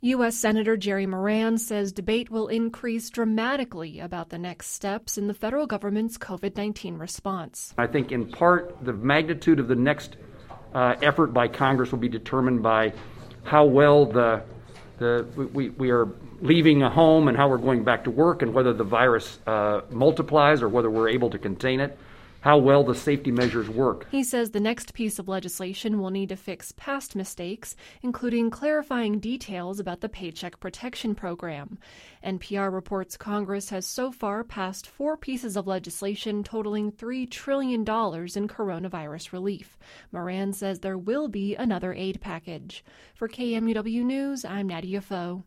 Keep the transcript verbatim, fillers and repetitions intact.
U S. Senator Jerry Moran says debate will increase dramatically about the next steps in the federal government's covid nineteen response. I think in part the magnitude of the next uh, effort by Congress will be determined by how well the the we, we are leaving a home and how we're going back to work, and whether the virus uh, multiplies or whether we're able to contain it, how well the safety measures work. He says the next piece of legislation will need to fix past mistakes, including clarifying details about the Paycheck Protection Program. N P R reports Congress has so far passed four pieces of legislation totaling three trillion dollars in coronavirus relief. Moran says there will be another aid package. For K M U W News, I'm Nadia Foe.